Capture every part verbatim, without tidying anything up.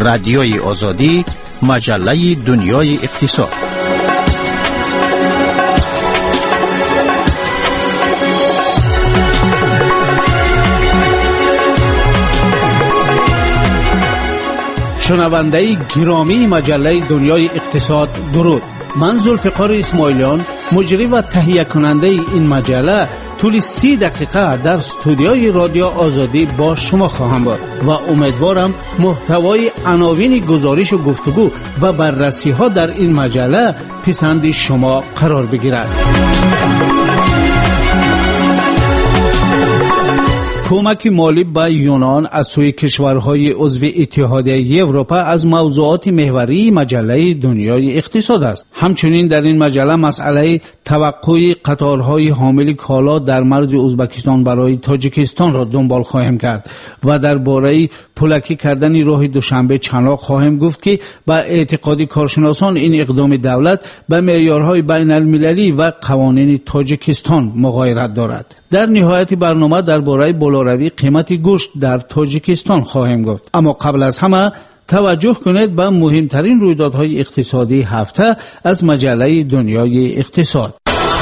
رادیوی آزادی، مجله دنیای اقتصاد. شنونده گرامی مجله دنیای اقتصاد، درود. من ذوالفقار اسماعیلیان، مجری و تهیه کننده این مجله، طول سی دقیقه در استودیوی رادیو آزادی با شما خواهم بود و امیدوارم محتوای عناوین گزارش و گفتگو و بررسی ها در این مجله پسند شما قرار بگیرد. کمک مالی به یونان از سوی کشورهای عضو اتحادیه اروپا از موضوعات محوری مجله دنیای اقتصاد است. همچنین در این مجله مسئله توقع قطارهای حامل کالا در مرز ازبکستان برای تاجیکستان را دنبال خواهیم کرد و درباره پولکی کردن راه دوشنبه چناق خواهیم گفت که به اعتقاد کارشناسان این اقدام دولت به معیارهای بین المللی و قوانین تاجیکستان مغایرت دارد. در نهایت برنامه درباره بالاروی قیمت گوشت در تاجیکستان خواهیم گفت. اما قبل از همه توجه کنید به مهمترین رویدادهای اقتصادی هفته از مجله دنیای اقتصاد.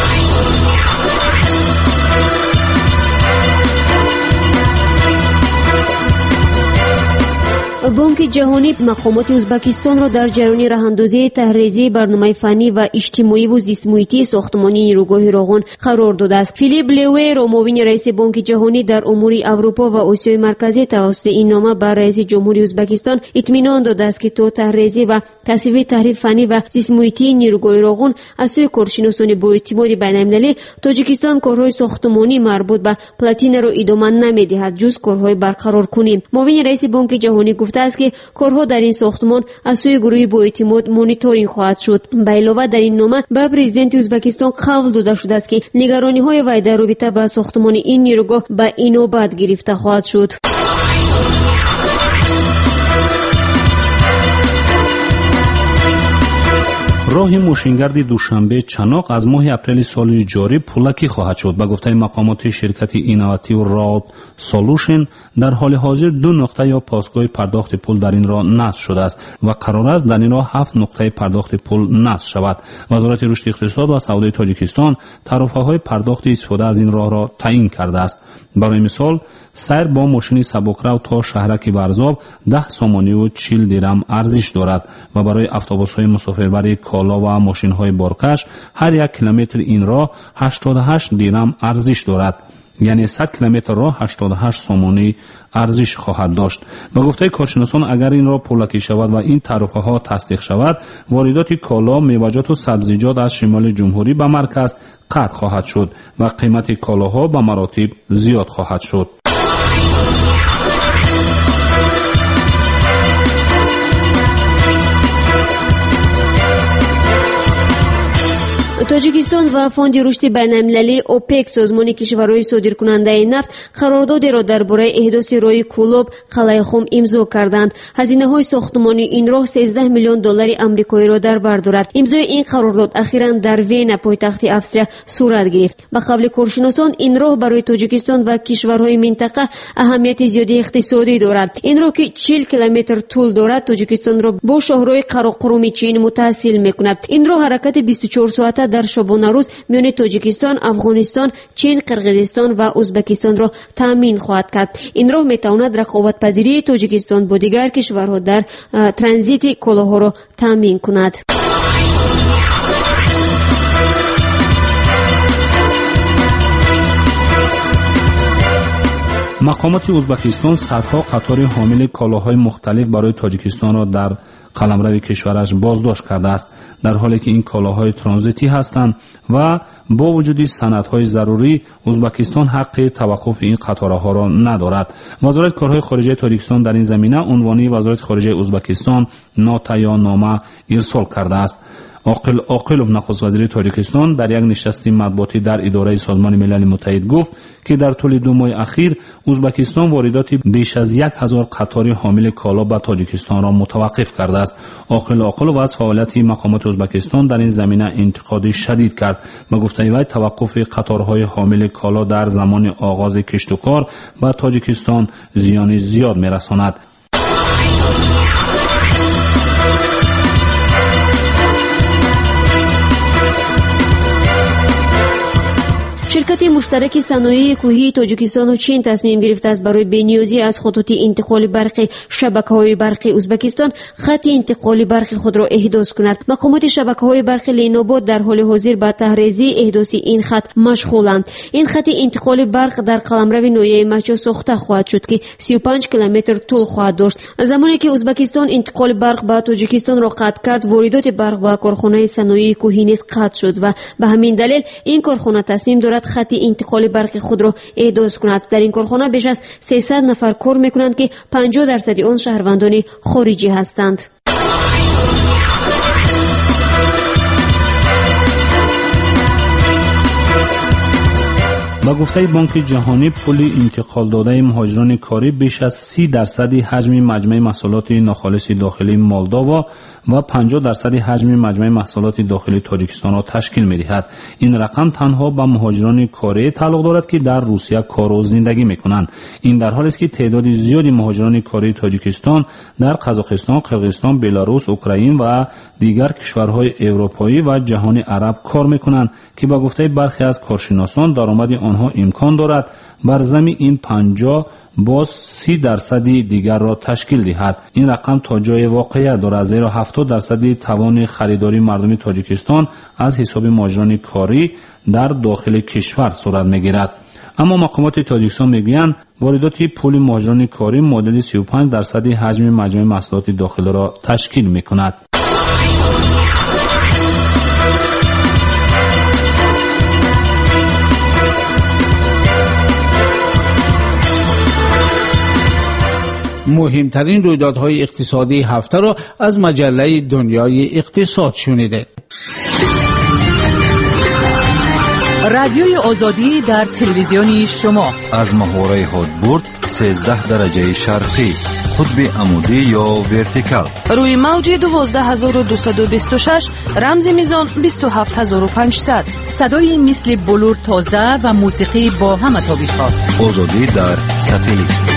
بانک جهانی مقامات ازبکستان را در جریان راهاندازی طرح‌ریزی برنامه فنی و اجتماعی و زیست محیطی ساختمانی نیروگاه راغون قرار داده است. فیلیپ لویر، معاون رئیس بانک جهانی در امور اروپا و آسیای مرکزی، توسط این نامه بر رئیس جمهوری ازبکستان اطمینان داده است که تا طرح‌ریزی و تصویب طرح فنی و زیست محیطی نیروگاه راغون از سوی کارشناسان با اعتماد بین‌المللی، تاجیکستان کارهای ساختمانی مربوط به پلاتینه را ادامه نمی‌دهد جز کارهای برقرار کنیم. معاون رئیس بانک جهانی گفته است که کارها در این ساختمان از سوی گروه با اعتماد مانیتورینگ خواهد شد. به علاوه در این نامه به پرزیدنت ازبکستان قول داده شده است که نگرانی‌های وی در رابطه با ساختمان این نیروگاه به اینوبت گرفته خواهد شد. راه موشنگرد دوشنبه چناق از ماه اپریل سال جاری پولکی خواهد شد. به گفته مقامات شرکت اینواتیو راد سولوشن، در حال حاضر دو نقطه یا پاسگاه پرداخت پول در این راه نصب شده است و قرار است در این راه هفت نقطه پرداخت پول نصب شود. وزارت رشد اقتصاد و سودای تاجیکستان طرفهای پرداخت استفاده از این راه را تعیین کرده است. برای مثال، سیر با ماشین سبکرو تا شهرک برزاب ده سامانی و چهل درم ارزش دارد و برای اتوبوس‌های مسافربری کالا و ماشین‌های بارکش هر یک کیلومتر این راه هشتاد و هشت درم ارزش دارد. یعنی صد کیلومتر راه هشتاد و هشت سامانی ارزش خواهد داشت. به گفته کارشناسان، اگر این راه پولکی شود و این تعرفه‌ها تصدیق شود، واردات کالا، میوه‌جات و سبزیجات از شمال جمهوری به مرکز قطع خواهد شد و قیمت کالاها به مراتب زیاد خواهد شد. تاجیکستان و فوند رشد بین‌المللی اوپک، سازمان کشورهای صادرکننده نفت، قراردادی را درباره احداث راه کولوب قلعه خم امضا کردند. هزینه‌های ساختمانی این راه سیزده میلیون دلار آمریکایی را در بر دارد. امضای این قرارداد اخیراً در وین، پایتخت افسریا، صورت گرفت. به قول کارشناسان، این راه برای تاجیکستان و کشورهای منطقه اهمیت زیادی اقتصادی دارد. این راه که چهل کیلومتر طول دارد، تاجیکستان را با شاهراه قراقرم چین متصل می‌کند. این راه حرکت بیست و چهار ساعته در شبانه روز میان تاجیکستان، افغانستان، چین، قرقیزستان و ازبکستان را تامین خواهد کرد. این راه میتواند رقابت پذیری تاجیکستان با دیگر کشورها در ترانزیت کالاها را تامین کند. مقامات ازبکستان صدها قطار حامل کالاهای مختلف برای تاجیکستان را در قلمرو کشورش بازداشت کرده است، در حالی که این کالاهای ترانزیتی هستند و با وجود سندهای ضروری ازبکستان حق توقف این قطارها را ندارد. وزارت کارهای خارجه تاجیکستان در این زمینه عنوانی وزارت خارجه ازبکستان نوتا یا نامه ارسال کرده است. عاقل عاقلوف، نخست وزیر تاجیکستان، در یک نشست مطبوعاتی در اداره سازمان ملل متحد گفت که در طول دو ماه اخیر ازبکستان واردات بیش از یک هزار قطار حامل کالا به تاجیکستان را متوقف کرده است. عاقل عاقلوف از فعالیت مقامات ازبکستان در این زمینه انتقاد شدید کرد و گفته وی توقف قطارهای حامل کالا در زمان آغاز کشت و کار به تاجیکستان زیان زیاد می‌رساند. شرکت مشترک صنایع کوهی تاجیکستان و چین تصمیم گرفته است برای بینیازی از خطوط انتقال برق شبکه‌های برق ازبکستان خط انتقال برق خود را احداث کند. مقامات شبکه‌های برق لینوباد در حال حاضر به تحریزی احداث این خط مشغولند. این خط انتقال برق در قلمرو نویه مچا ساخته خواهد شد که سی و پنج کیلومتر طول خواهد داشت. زمانی که ازبکستان انتقال برق به تاجیکستان را قطع کرد، واردات برق به کارخانه صنایع کوهی نیز قطع شد و به همین دلیل این کارخانه تصمیم دارد خط انتقال برق خود را احداث کند. در این کارخانه بیش از سیصد نفر کار میکنند که پنجاه درصد آن شهروندان خارجی هستند. با گفته بانک جهانی پول انتقال داده مهاجران کاری بیش از سی درصد حجم مجمع محصولات ناخالص داخلی مولداوا و پنجاه درصد حجم مجمع محصولات داخلی تاجیکستان را تشکیل می‌دهد. این رقم تنها به مهاجران کاری تعلق دارد که در روسیه کار و زندگی می‌کنند. این در حالی است که تعداد زیادی مهاجران کاری تاجیکستان در قزاقستان، قرقیزستان، بلاروس، اوکراین و دیگر کشورهای اروپایی و جهان عرب کار می‌کنند که با گفته برخی از کارشناسان درآمد آنها امکان دارد بر ضمن این پنجاه باز سی درصد دیگر را تشکیل دهد. این رقم تا جای واقعیت دارد، زیرا هفتاد درصد توان خریداری مردم تاجیکستان از حساب مهاجران کاری در داخل کشور صورت میگیرد. اما مقامات تاجیکستان میگویند واردات پول مهاجران کاری معادل سی و پنج درصد حجم مجموع محصولات داخلی را تشکیل میکند. مهمترین رویدادهای اقتصادی هفته را از مجله دنیای اقتصاد شنیده. رادیوی آزادی در تلویزیونی شما از محوره هادبورد سیزده درجه شرقی، قطب عمودی یا ورتیکال، روی موج دوازده هزار و دویست و بیست و شش، رمز میزان بیست و هفت هزار و پانصد. صدای مثل بلور تازه و موسیقی با همه تابش‌ها. آزادی در ساتلیت.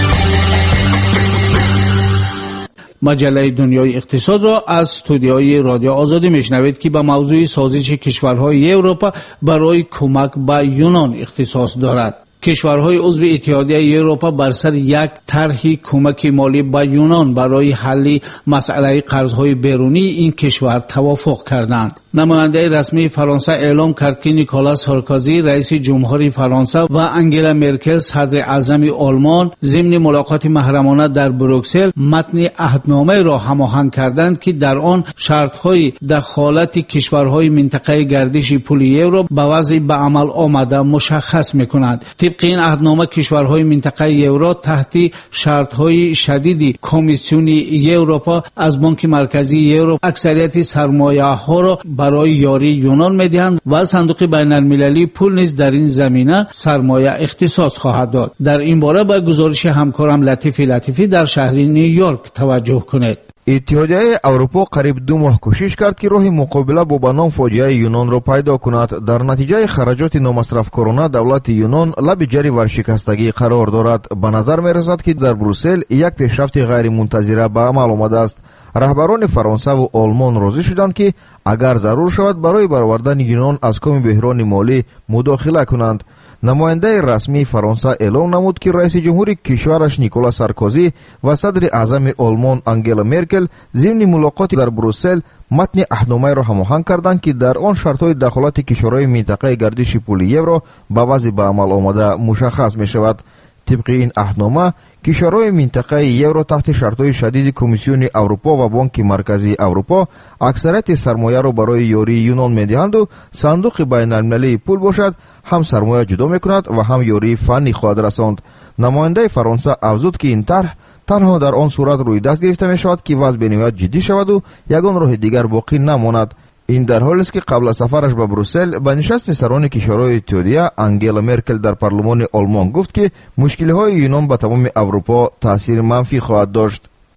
مجله دنیای اقتصاد را از استودیوی رادیو آزادی میشنوید که به موضوع سازش کشورهای اروپا برای کمک به یونان اختصاص دارد. کشورهای عضو اتحادیه اروپا بر سر یک طرح کمک مالی به یونان برای حل مسئله قرضهای بیرونی این کشور توافق کردند. نماینده رسمی فرانسه اعلام کرد که نیکولاس سارکوزی رئیس جمهوری فرانسه و انگلا مرکل صدر اعظم آلمان ضمن ملاقات محرمانه در بروکسل متن عهدنامه را هماهنگ کردند که در آن شرط‌های دخالت کشورهای منطقه گردش پول یورو به وضع به عمل آمده مشخص می‌کنند. طبق این عهدنامه کشورهای منطقه یورو تحت شرط‌های شدید کمیسیون اروپا از بانک مرکزی یورو اکثریت سرمایه‌ها را برای یاری یونان می‌دهند و صندوق بین‌المللی پول نیز در این زمینه سرمایه اختصاص خواهد داد. در این باره به گزارش همکارم لطیف لطیفی در شهر نیویورک توجه کنید. اتحادیه اروپا قریب دو ماه کوشش کرد که راه مقابله با بنام فاجعه یونان را پیدا کند. در نتیجه خراجات نامصرفکارانه دولت یونان لب جری ورشکستگی قرار دارد. به نظر می‌رسد که در بروسل یک پیشرفت غیر منتظره به عمل آمده است. رهبران فرانسه و آلمان راضی شدند که اگر ضرور شود برای برآوردن یونان از کام بحران مالی مداخله کنند. نماینده رسمی فرانسه اعلام نمود که رئیس جمهور کشورش نیکولاس سارکوزی و صدر اعظم آلمان انگلا مرکل ضمن ملاقات در بروسل متن عهدنامه را هماهنگ کردند که در آن شرط‌های دخالت کشورهای منطقه گردش پول یورو به وضع به عمل آمده مشخص می شود. طبق این عهدنامه کشورهای منطقه یورو تحت شرط‌های شدید کمیسیون اروپا و بانک مرکزی اروپا اکثریت سرمایه را برای یاری یونان می‌دهند و صندوق بین‌المللی پول باشد هم سرمایه جدا می‌کند و هم یاری فنی خواهد رساند. نماینده فرانسه افزود که این طرح تنها در آن صورت روی دست گرفته می‌شود که وضع به نهایت جدی شود و یگان راه دیگر باقی نماند. این در حالی است که قبل از سفرش به بروسل به نشست سران کشورهای اتحادیه انگلا مرکل در پارلمان آلمان گفت که مشکل‌های یونان به تمام اروپا تاثیر منفی خواهد داشت.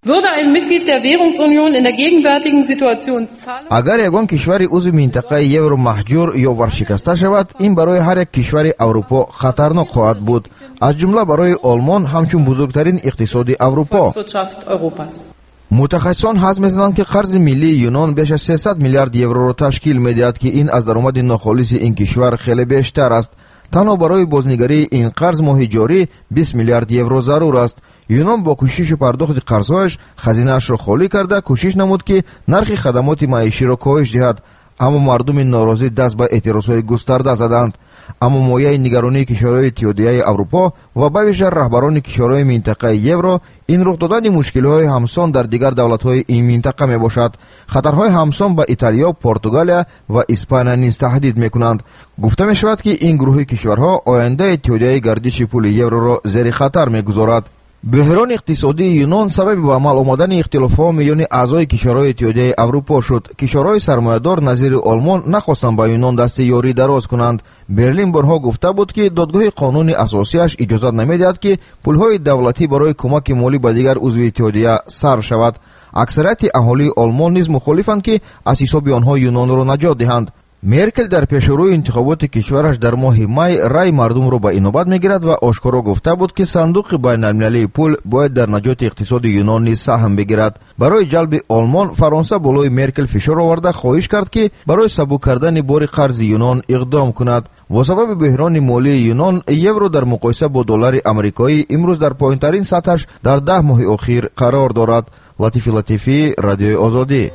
اگر یگان کشور عضو منطقه یورو محجور یا ورشکسته شود، این برای هر یک کشور اروپا خطرناک خواهد بود، از جمله برای آلمان همچون بزرگترین اقتصاد اروپا. متخصصان حدس می‌زنند که قرض ملی یونان بیش از سیصد میلیارد یورو را تشکیل می‌دهد که این از درآمد ناخالص این کشور خیلی بیشتر است. تنها برای بازنگری این قرض ماهی جاری بیست میلیارد یورو ضرور است. یونان با کوشش پرداخت قرض‌هایش خزینه‌اش را خالی کرده کوشش نمود که نرخ خدمات معیشی را کاهش دهد، اما مردم ناراضی دست به اعتراضهای گسترده زدند. اما مایه نگرانی کشورهای اتحادیه اروپا و به ویژه رهبران کشورهای منطقه یورو این رخ دادن مشکل‌های همسان در دیگر دولت‌های این منطقه میباشد. خطرهای همسان به ایتالیا، پرتغال و اسپانیا نیز تهدید میکنند. گفته میشود که این گروه کشورها آینده اتحادیه گردش پول یورو را زیر خطر میگذارد. بحران اقتصادی یونان سبب به عمل آمدن اختلاف‌ها میان اعضای کشورهای اتحادیه اروپا شد. کشورهای سرمایه‌دار نظیر آلمان نخواستند به یونان دست یاری دراز کنند. برلین بارها گفته بود که دادگاه قانونی اساسیش اجازه نمیدهد که پولهای دولتی برای کمک مالی به دیگر عضو اتحادیه صرف شود. اکثریت اهالی آلمان نیز مخالفند که از حساب آنها یونان را نجات دهند. مرکل در پیشروی انتخابات کشورش در ماه می رای مردم را به اینابت میگیرد و آشکارا گفته بود که صندوق بین المللی پول باید در نجات اقتصاد یونان نیز سهم بگیرد. برای جلب آلمان، فرانسه بالای مرکل فشار آورده خواهش کرد که برای سبک کردن بار قرض یونان اقدام کند. و سبب بحران مالی یونان، یورو در مقایسه با دلار آمریکایی امروز در پایین‌ترین سطحش در ده ماه اخیر قرار دارد. لطیفی لطیفی، رادیو آزادی.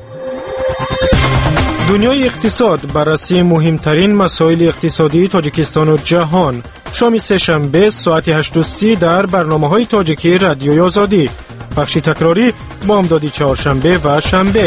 دنیای اقتصاد، بررسی مهمترین مسائل اقتصادی تاجیکستان و جهان. شام سه شنبه ساعت هشت و سی در برنامه‌های تاجیکی رادیوی آزادی. بخش تکراری بامدادی چهارشنبه و شنبه.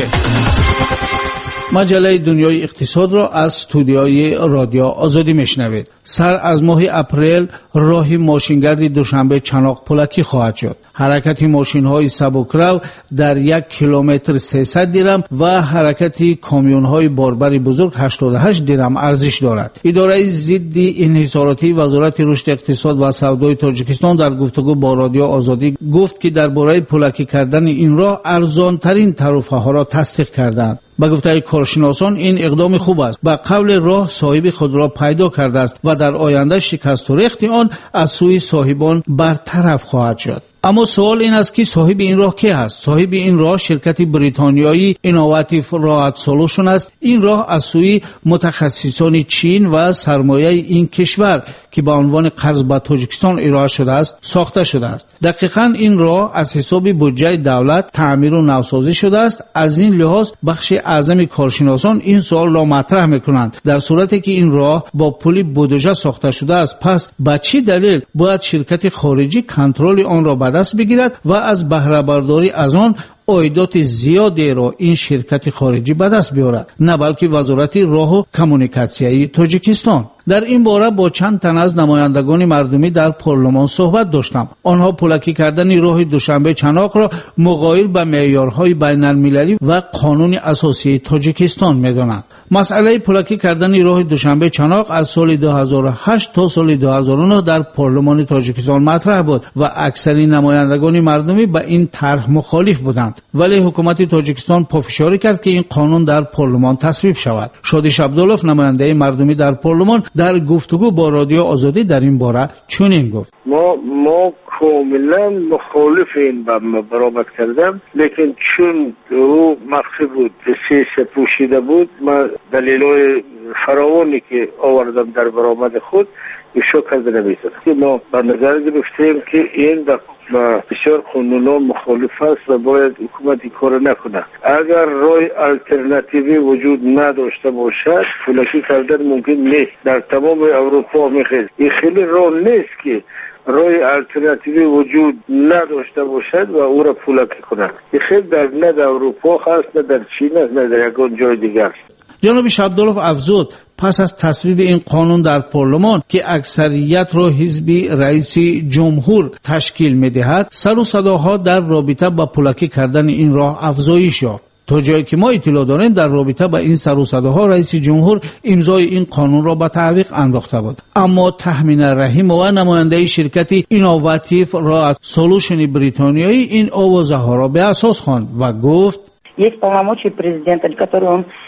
مجله دنیای اقتصاد را از استودیوی رادیو آزادی میشنوید. سر از ماه اپریل راه ماشینگرد دوشنبه چناق پولکی خواهد شد. حرکت ماشین‌های سبکرو در یک کیلومتر سیصد درم و حرکت کامیون‌های باربر بزرگ هشتاد و هشت درم ارزش دارد. اداره ضد انحصاراتی وزارت رشد اقتصاد و سودای تاجیکستان در گفتگو با رادیو آزادی گفت که درباره پولکی کردن این راه ارزان‌ترین تعرفه‌ها را تصدیق کردند. با گفته کارشناسان این اقدام خوب است. با قول راه صاحب خود را پیدا کرده است و در آینده شکست و ریخت آن از سوی صاحبان برطرف خواهد شد. اما سوال این است که صاحب این راه کی است؟ صاحب این راه شرکت بریتانیایی اینوواتیو راحت سولوشن است. این راه از سوی متخصصان چین و سرمایه این کشور که به عنوان قرض به تاجیکستان ارائه شده است ساخته شده است. دقیقاً این راه از حساب بودجه دولت تعمیر و نوسازی شده است. از این لحاظ بخش اعظم کارشناسان این سوال را مطرح میکنند: در صورتی که این راه با پول بودجه ساخته شده است، پس به چه دلیل باید شرکت خارجی کنترل آن را به دست بگیرد و از بهره برداری از آن عایدات زیادی را این شرکت خارجی به دست بیاورد، نه بلکه وزارت راه و کمونیکاسیون تاجیکستان؟ در این باره با چند تن از نمایندگان مردمی در پارلمان صحبت داشتم. آنها پولکی کردن راه دوشنبه چناق را مغایر به معیارهای بین المللی و قانون اساسی تاجیکستان می‌دانند. مسئله پولکی کردن راه دوشنبه چناق از سال دو هزار و هشت تا سال دو هزار و نه در پارلمان تاجیکستان مطرح بود و اکثر نمایندگان مردمی به این طرح مخالف بودند، ولی حکومت تاجیکستان پافشاری کرد که این قانون در پارلمان تصویب شود. شادیش عبدالله، نماینده مردمی در پارلمان، در گفتگو با رادیو آزادی در این باره چنین گفت: ما ما کاملا مخالف این برآمد کردم، لیکن چون او مخفی بود، سیاسه پوشیده بود، ما دلیلای فراوانی که آوردم در برآمد خود ایشو کرده نمی‌شد. که ما به نظر گرفتیم که این در بسیار قانونا مخالف است و باید حکومت این کار نکنه. اگر راه الटरनेटिव्ی وجود نداشته باشد، پولکی کردن ممکن نیست. در تمام اروپا میخواد این خیلی راه نیست که راه الटरनेटिव्ی وجود نداشته باشد و او را پولکی کنند. این خیلی در نه در اروپا هست، نه در چین است، نه در یکان جای دیگر. جناب شابدالوف افزود پس از تصویب این قانون در پارلمان که اکثریت را حزب رئیس جمهور تشکیل می‌دهد، سر و صداها در رابطه با پولکی کردن این راه افزایش یافت. تا جایی که ما اطلاع داریم در رابطه با این سر و صداها رئیس جمهور امضای این قانون را به تعویق انداخته بود. اما تحمین رحیم و نماینده شرکت اینوواتیو راحت سولوشن بریتانیایی این آوازه ها را به اساس خواند و گفت: есть полномочия президента, которые он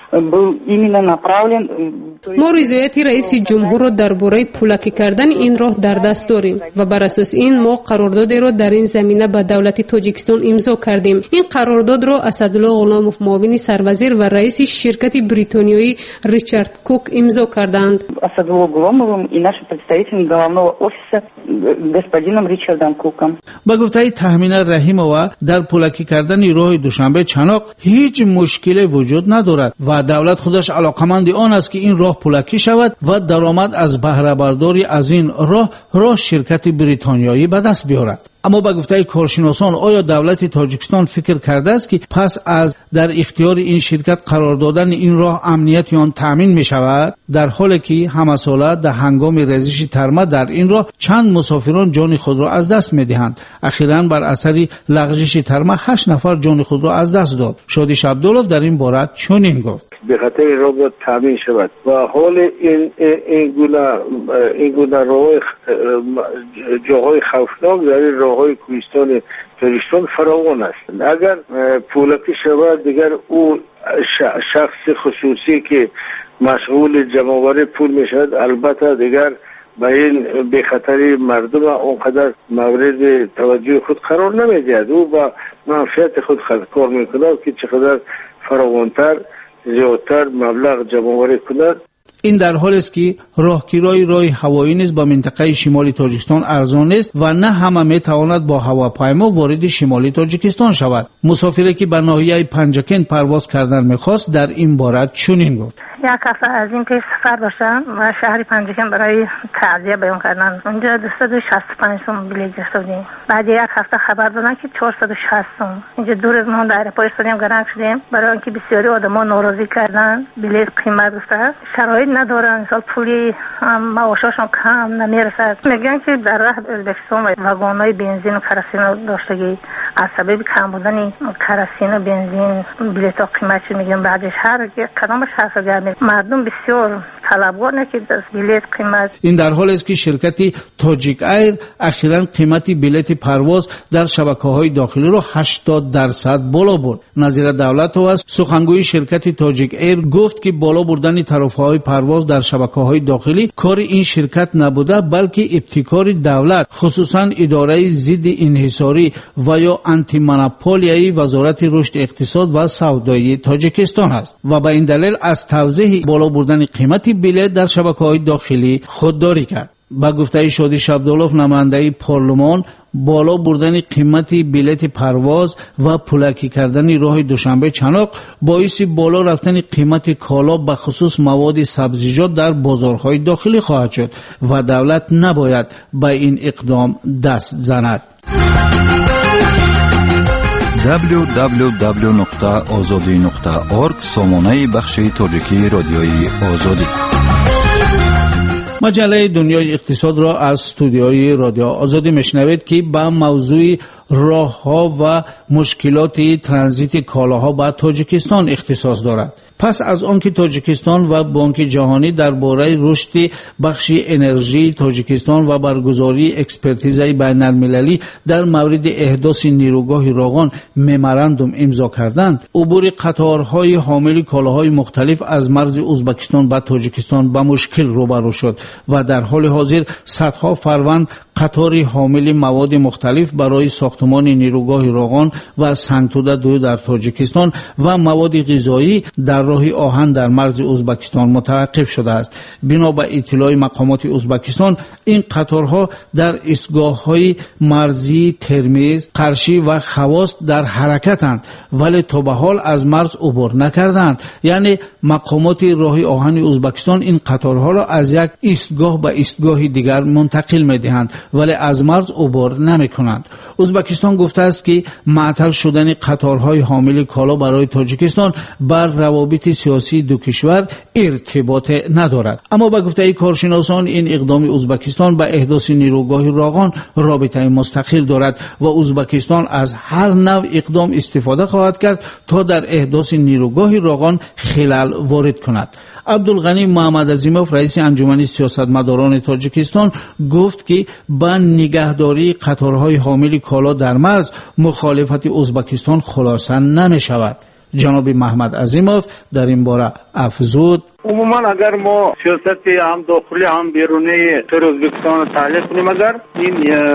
был именно направлен. ما رضایت رئیس جمهور را درباره پولکی کردن این راه در دست داریم و بر اساس این ما قراردادی را در این زمینه با دولت تاجیکستان امضا کردیم. این قرارداد را اسدالله غلاموف معاون سروزیر و رئیس شرکت بریتانیایی ریچارد کوک امضا کردند. Асадулло Гуломовым и нашим представителем головного офиса господином Ричардом Куком. با گفته تحمین رحیمова در پولکی کردن راه دوشنبه چناق هیچ مشکلی وجود ندارد و دولت خودش علاقمند آن است که این راه پولکی شود و درآمد از بهره برداری از این راه راه شرکت بریتانیایی به دست بیارد. اما با گفته کارشناسان آیا دولت تاجیکستان فکر کرده است که پس از در اختیار این شرکت قرار دادن این راه امنیت آن تامین می شود، در حالی که همساله در هنگام ریزش ترمه در این راه چند مسافران جان خود را از دست می دهند. اخیراً بر اثر لغزش ترمه هشت نفر جان خود را از دست داد. شادیش عبدالله در این باره چنین گفت: به خاطر راه باید تامین شود و حال این این گونه این گونه راه جاهای خوفناک در این راههای کوهستان تاجیکستان فراوان است. اگر پولکی شود دیگر او شخص خصوصی که مشغول جمع‌آوری پول می شود البته دیگر با این به خطر مردم اونقدر مورد توجه خود قرار نمیدهد. او با منفعت خود کار میکند که چقدر فراوانتر زیادتر مبلغ جمع‌آوری کند. این در حالی است که راهگیری راه هوایی نیز با منطقه شمالی تاجیکستان ارزان است و نه همه می تواند با هواپیما وارد شمالی تاجیکستان شود. مسافری که به ناحیه پنجکن پرواز کردن می‌خواست در این باره چنین گفت: یک هفته از این پیش سفر داشتم و شهر پنجکن برای تعزیه بیان کردن. اونجا دویست و شصت و پنج سوم بلیط گرفتیم. بعد یک هفته خبر دادن که چهارصد و شصت سوم. اینجا دور از ما در اروپای استادیم گران شدیم برای اینکه بسیاری آدما ناراضی کردن. بلیط قیمت گفته شرایط ندارن، مثلا پولی معاششون کم نمیرسد. میگن که در راه ازبکستان واگن‌های بنزین و کراسین داشتگی از سبب کم بودن کراسین و بنزین بلیط قیمتش میگن بعدش هر کدامش هست مردم بسیار طلبگار نکرد از بلیط قیمت. این در حالی است که شرکت تاجیک ایر اخیراً قیمت بلیط پرواز در شبکه‌های داخلی را هشتاد درصد بالا برد. نظیر دولت و سخنگوی شرکت تاجیک ایر گفت که بالا بردن طرفهای پرواز در شبکه‌های داخلی کار این شرکت نبوده بلکه ابتکار دولت خصوصاً اداره ضد انحصاری و یا آنتی مونوپولیای وزارت رشد اقتصاد و سودای تاجیکستان است و به این دلیل از توضیح بالا بردن قیمت بلیط در شبکه‌های داخلی خودداری کرد. با گفته شادیش عبدالله نماینده پارلمان بالا بردن قیمت بلیط پرواز و پولکی کردن راه دوشنبه چناق باعث بالا رفتن قیمت کالا به خصوص مواد سبزیجات در بازارهای داخلی خواهد شد و دولت نباید به این اقدام دست زند. دبلیو دبلیو دبلیو نقطه آزادی نقطه اورگ سامانه بخش تاجیکی رادیوی آزادی. مجله دنیای اقتصاد را از استودیوی رادیو آزادی میشنوید که با موضوع راه‌ها و مشکلات ترانزیت کالاها به تاجیکستان اختصاص دارد. پس از آنکه تاجیکستان و بانک جهانی درباره رشد بخش انرژی تاجیکستان و برگزاری اکسپرتیزهای بین‌المللی در مورد احداث نیروگاه راغان ممورندوم امضا کردند، عبور قطارهای حامل کالاهای مختلف از مرز ازبکستان به تاجیکستان با مشکل روبرو شد و در حال حاضر صدها فروند قطار حامل مواد مختلف برای ساختمان نیروگاه راغان و سنگتوده دو در تاجیکستان و مواد غذایی در راه آهن در مرز ازبکستان متوقف شده است. بنا به اطلاع مقامات ازبکستان این قطارها در ایستگاه‌های مرزی ترمیز، قرشی و خواست در حرکتند ولی تا به حال از مرز عبور نکردند. یعنی مقامات راه آهن ازبکستان این قطارها را از یک ایستگاه به ایستگاه دیگر منتقل می‌دهند ولی از مرز عبور نمی‌کنند. ازبکستان گفته است که معطل شدن قطارهای حامل کالا برای تاجیکستان بر روابط سیاسی دو کشور ارتباط ندارد. اما با گفته کارشناسان این اقدام ازبکستان به احداث نیروگاه راغان رابطه مستقل دارد و ازبکستان از هر نوع اقدام استفاده خواهد کرد تا در احداث نیروگاه راغان خلل وارد کند. عبدالغنی محمد عظیموف رئیس انجمن سیاستمداران تاجیکستان گفت که با نگهداری قطارهای حامل کالا در مرز مخالفت ازبکستان خلاصه نمی شود. جناب محمد عظیموف در این باره افزود: عموما اگر ما سیاست هم داخلی هم بیرونی در ازبکستان تحلیل کنیم، اگر این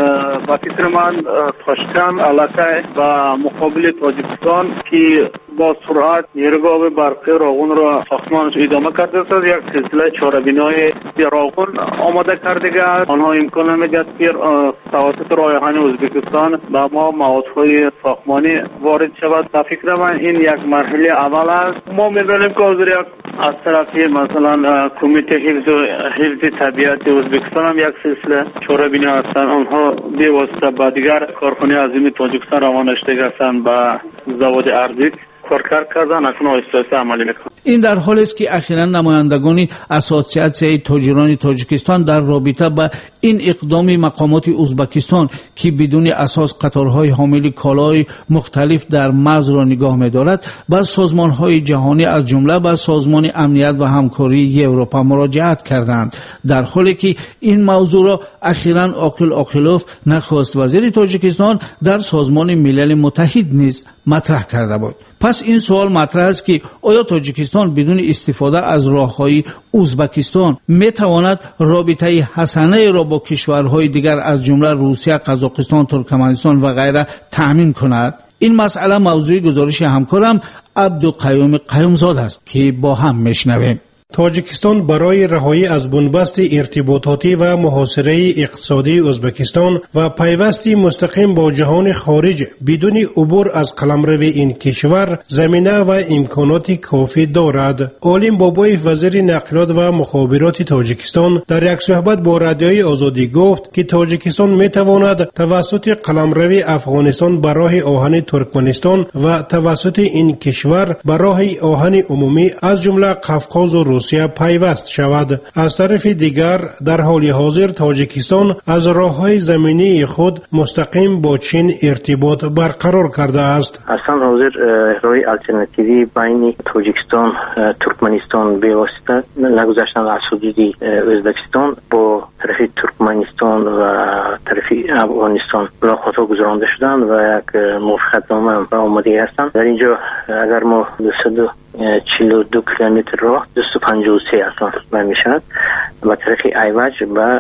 با فکر من تاشکند علاقه و مقابل تاجیکستان که با سرعت نیروگاه برقی راغون را ساختمانش ادامه کرده است، یک سلسله چاره‌بینای راغون آماده کرده است. آنها امکان می‌دهد که توسط راه آهن ازبکستان با ما موادهای ساختمانی وارد شود. تا فکر من این یک مرحله اول است. ما می‌دانیم که حاضر یک از طرف مثلا کمیته حفظ حفظ طبیعت ازبکستان هم یک سلسله چاره‌بینی هستند. آنها به واسطه با دیگر کارخانه عظیم تاجیکستان روانه شده هستند به زواد ارزیک کار کردن، اکنون آهسته عملی میکنن. این در حالی است که اخیراً نمایندگان اسوسیاسیون تاجران تاجیکستان در رابطه با این اقدام مقامات ازبکستان که بدون اساس قطارهای حامل کالای مختلف در مرز را نگاه می‌دارد، با سازمان‌های جهانی از جمله با سازمان امنیت و همکاری اروپا مراجعت کردند، در حالی که این موضوع را اخیراً عاقل عاقلوف نخست وزیر تاجیکستان در سازمان ملل متحد نیز مطرح کرده بود. پس این سوال مطرح است که آیا تاجیکستان بدون استفاده از راههای ازبکستان میتواند رابطه حسنه را با کشورهای دیگر از جمله روسیه، قزاقستان، ترکمنستان و غیره تأمین کند؟ این مسئله موضوع گزارش همکارم عبدالقیوم قیومزاده است که با هم میشنویم. تاجیکستان برای رهایی از بنبست ارتباطاتی و محاصره اقتصادی ازبکستان و پیوستی مستقیم با جهان خارج بدون عبور از قلمرو این کشور زمینه و امکانات کافی دارد. عالم بابای وزیر نقلات و مخابرات تاجیکستان در یک صحبت با رادیوی آزادی گفت که تاجیکستان میتواند توسط قلمرو افغانستان به راه آهن ترکمنستان و توسط این کشور به راه آهن عمومی از جمله قفقاز و روسیه پیوست شود. از طرف دیگر در حال حاضر تاجیکستان از راههای زمینی خود مستقیم با چین ارتباط برقرار کرده است. اصلا حاضر راه الटरनेटिवی بین تاجیکستان ترکمنستان به واسطه نگذشتن از حدود ازبکستان با طرف ترکمنستان و طرف افغانستان راهخطا گذرانده شدن و یک موافقتنامه آماده هستند. در اینجا اگر ما دویست و چهل و دو کیلومتر راه دویست و پنجاه و سه اصلا میشد و طرف ایوج و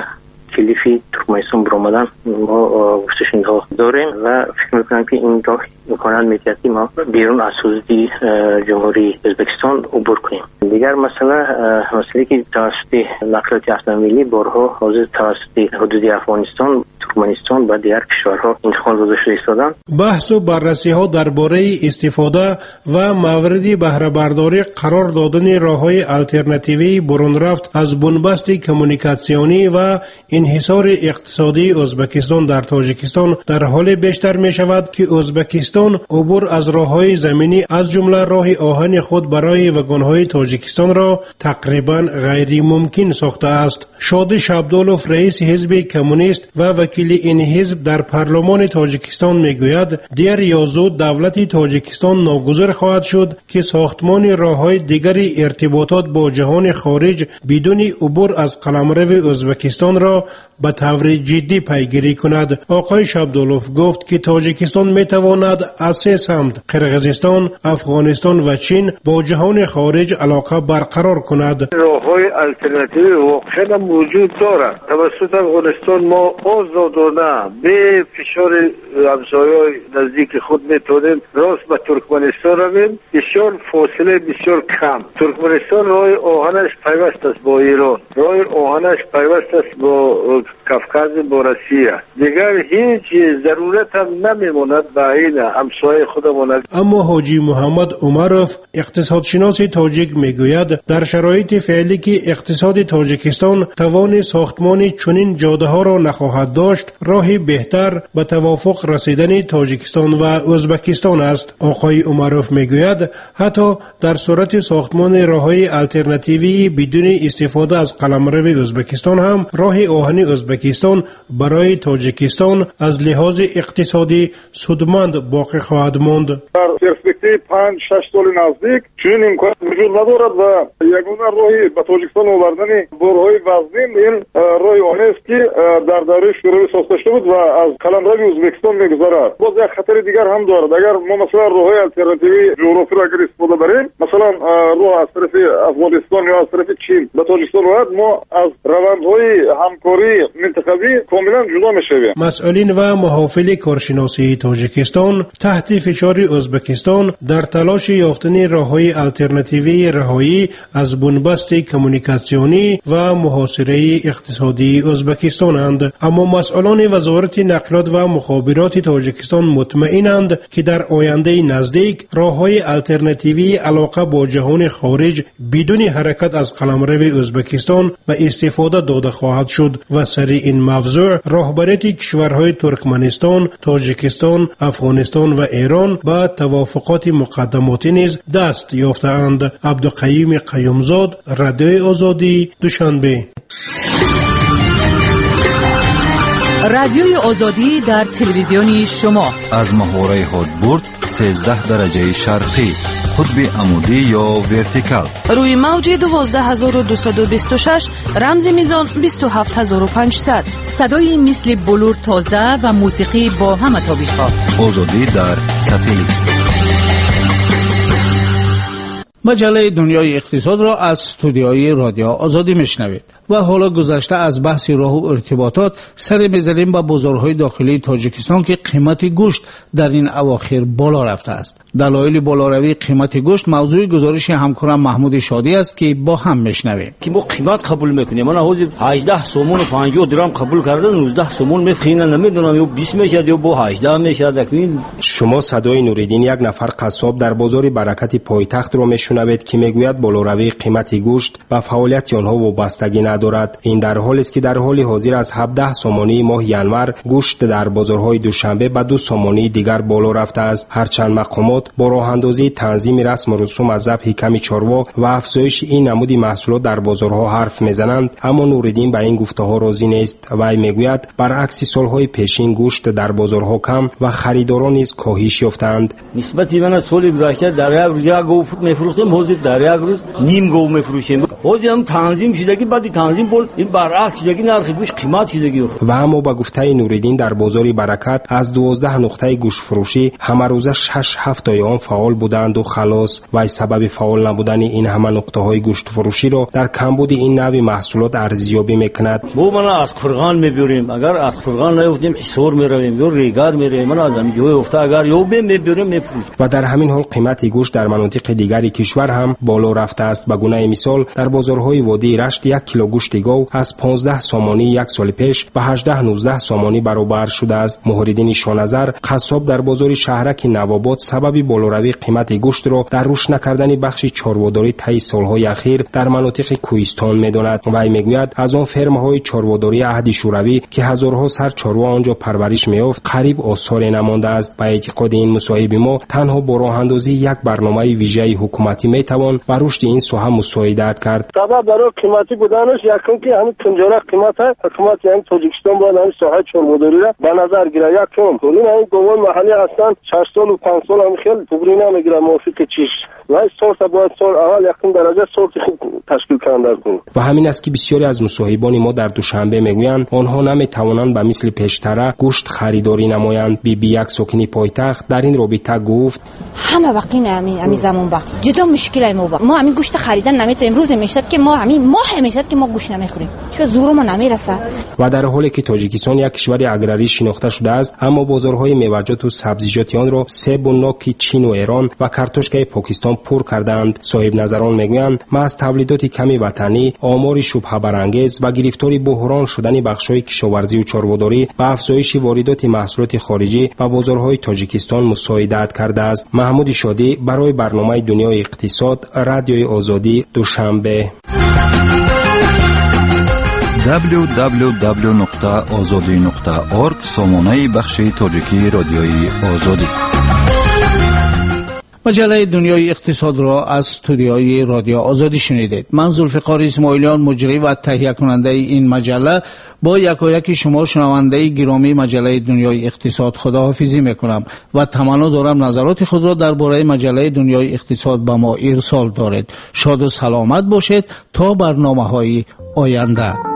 کلیفی ترکمنستان برآمدن ما گفتشون ها داریم و فکر میکنم که این راه امکانات میتید که ما بیرون از حدود جمهوری ازبکستان عبور کنیم. دیگر مسئله مسئله که توسط نقلات اتومبیلی بارها حاضر توسط حدود افغانستان، ترکمنستان و دیگر کشورها انتقال داده شده ایستادند. بحث و بررسی ها درباره استفاده و موارد بهره برداری قرار دادن راههای الटरनेटिवی برون رفت از بنبست کمونیکاسیونی و انحصار اقتصادی ازبکستان در تاجیکستان در حال بیشتر می شود که ازبکستان عبور از راههای زمینی از جمله راه آهن خود برای واگن‌های تاجیکستان را تقریبا غیر ممکن ساخته است. شادی عبدالوف رئیس حزب کمونیست و وکیل این حزب در پارلمان تاجیکستان میگوید دیر یا زود دولت تاجیکستان ناگزیر خواهد شد که ساختمان راههای دیگری ارتباطات با جهان خارج بدون عبور از قلمرو ازبکستان را به طور جدی پیگیری کند. آقای عبدالوف گفت که تاجیکستان میتواند از سه سمت قرقیزستان، افغانستان و چین با جهان خارج علاقه برقرار کند. راههای الटरनेटिवی واقعا موجود دارد. توسط افغانستان ما آزادانه به فشار همسایه‌های نزدیک خود میتونیم راست به ترکمنستان رویم. بسیار فاصله بسیار کم. ترکمنستان راه آهنش پیوست است با ایران، راه آهنش پیوست است با کافکاز، با روسیه. دیگر هیچ ضرورت هم نمیماند به این همسایه خودمان. اما حاجی محمد عمروف اقتصادشناس تاجیک میگوید در شرایط فعلی که اقتصاد تاجیکستان توان ساختمان چنین جاده ها را نخواهد داشت، راهی بهتر به توافق رسیدن تاجیکستان و ازبکستان است. آقای عمروف میگوید حتی در صورت ساختمان راههای الटरनेटिवی بدون استفاده از قلمرو ازبکستان هم راه آهن ازبکستان برای تاجیکستان از لحاظ اقتصادی سودمند باقی خواهد ماند. در پرسپکتیو پنج شش سال نزدیک چنین امکانات وجود ندارد و یگانه راهی به تاجیکستان آوردن بارهای وزین این راه آهن است که در دوره شروع روی ساخته شده بود و از قلمرو ازبکستان میگذرد. باز یک خطر دیگر هم دارد. اگر ما مثلا راههای الटरनेटिव्ی جغرافی را اگر استفاده بریم، مثلا راه از طرف افغانستان یا از طرف چین به تاجیکستان رود، ما از روندهای همکاری منطقوی کاملا جدا میشویم. مسئولین و محافل کارشناسی تاجیکستان تحت فشار ازبکستان در تلاش یافتن راههای الटरनेटिव्ی رهایی از بنبست کمونیکاسیونی و محاصره اقتصادی ازبکستانند، اما مسئولان وزارت نقلات و مخابرات تاجیکستان مطمئنند که در آینده نزدیک راههای الटरनेटिव्ی علاقه با جهان خارج بدون حرکت از قلمرو ازبکستان و استفاده داده خواهد شد و سر این موضوع رهبریت کشورهای ترکمنستان، تاجیکستان، افغانستان و ایران با توافقات مقدماتی نیز دست یافته‌اند. عبدالقیوم قیومزاد، رادیوی آزادی، دوشنبه. رادیوی آزادی در تلویزیونی شما از محوره هادبورد سیزده درجه شرقی، قطب عمودی یا ورتیکال، روی موج دوازده هزار و دویست و بیست و شش، رمز میزان بیست و هفت هزار و پانصد. صدای مثل بلور تازه و موسیقی با همه تابش‌ها. آزادی در ساتلیت. مجله دنیای اقتصاد را از استودیوی رادیو آزادی میشنوید و حالا گذشته از بحث راه و ارتباطات سر می‌زنیم با بازارهای داخلی تاجیکستان که قیمت گوشت در این اواخر بالا رفته است. دلایل بالاروی قیمت گوشت موضوع گزارش همکارم محمود شادی است که با هم میشنویم. که ما قیمت قبول میکنیم. من حاضر هجده سومون و پنجاه درم قبول کردن، نوزده سومون میخینن، نمیدونم یا بیست میشد یا با هجده میشد. شما صدای نوریدین، یک نفر قصاب در بازار برکت پایتخت رو میشنوید که میگوید بالاروی قیمت گوشت و فعالیت آنها وابستگی ندارد. این در حالی است که در حال حاضر از هفده سومانی ماه ینور گوشت در بازارهای دوشنبه به دو سومانی دیگر بالا رفته است. هرچند مقامات با راه اندازی تنظیم رسم و رسوم از ذبح کم چاروا و افزایش این نمود محصولات در بازارها حرف میزنند، اما نوریدین به این گفته ها راضی نیست. وی میگوید برعکس سالهای پیشین گوشت در بازارها کم و خریداران نیز کاهش یافتند. نسبت من سال گذشته در یک روز یک گاو میفروختیم، حاضر در یک روز نیم گاو میفروشیم. حاضر هم تنظیم شدگی بعد تنظیم بود، این برعکس شدگی نرخ گوشت قیمت شدگی. و اما با گفته نوریدین در بازار برکت از دوازده نقطه گوشت فروشی همه روزه شش هفت آن فعال بودند و خلاص. و سبب فعال نبودن این همه نقطه های گوشت فروشی را در کمبود این نوع محصولات ارزیابی میکند. ما من از فرغان میبریم، اگر از فرغان نیفتیم حصار میرویم یا ریگار میرویم، من از همینجای افته اگر یو میبریم میفروشیم. و در همین حال قیمت گوشت در مناطق دیگری کشور هم بالا رفته است. به گونه مثال در بازارهای وادی رشت یک کیلو گوشت گاو از پانزده سومانی یک سال پیش به هجده نوزده سومانی برابر شده است. محمدین شانظر قصاب در بازار شهرک نواباد سبب بالاروی قیمت گوشت را در روش نکردن بخش چارواداری طی سالهای اخیر در مناطق کوهستان می‌داند. و میگوید از آن فرم‌های چارواداری عهد شوروی که هزارها سر چاروا آنجا پرورش می‌یافت قریب آثاری نمانده است. به اعتقاد این مصاحب ما تنها با راه اندازی یک برنامه ویژه حکومتی میتوان بر رشد این ساحه مساعدت کرد. سبب برای قیمتی بودنش یکم که همین کنجره قیمت های حکومت یعنی تاجیکستان باید همین ساحه چارواداری را به نظر گیره. یکم این همین گوان محلی هستن شش سال و پنج سال هم خیلی توبری نمیگیره موافق چیش و این سورت باید سال اول یکم درجه سورت خوب تشکیل کنده کنه. و همین است که بسیاری از مصاحبان ما در دوشنبه میگویند آنها نمیتوانند به مثل پیشتر گوشت خریداری نمایند. بی بی یک ساکنی پایتخت در این رابطه گفت همه وقتی نمی امی زمان با جدا مشکل ما با ما همین گوشت خریدن نمیتونیم. روز میشد که ما همین ماه میشد که ما گوشت نمیخوریم، چون زور ما نمیرسه. و در حالی که تاجیکستان یک کشور اگراری شناخته شده است، اما بازارهای میوه‌جات و سبزیجات آن را سیب و ناک چین و ایران و کارتوشکای پاکستان پر کردند. صاحب نظران میگویند ما از تولیدات کمی وطنی، آمار شبهه برانگیز و گرفتاری بحران شدن بخش‌های کشاورزی و چارواداری و افزایش واردات محصولات خارجی به بازارهای تاجیکستان مساعدت کرده است. محمود شادی برای برنامه دنیای اقتصاد، رادیوی آزادی، دوشنبه. دبلیو دبلیو دبلیو نقطه آزادی نقطه اورگ سامانه بخش تاجیکی رادیوی آزادی. مجله دنیای اقتصاد را از استودیوی رادیو آزادی شنیدید. من ذوالفقار اسماعیلیان مجری و تهیه کننده این مجله با یکایک شما شنونده گرامی مجله دنیای اقتصاد خداحافظی میکنم و تمنا دارم نظرات خود را درباره مجله دنیای اقتصاد به ما ارسال دارید. شاد و سلامت باشید تا برنامه‌های آینده.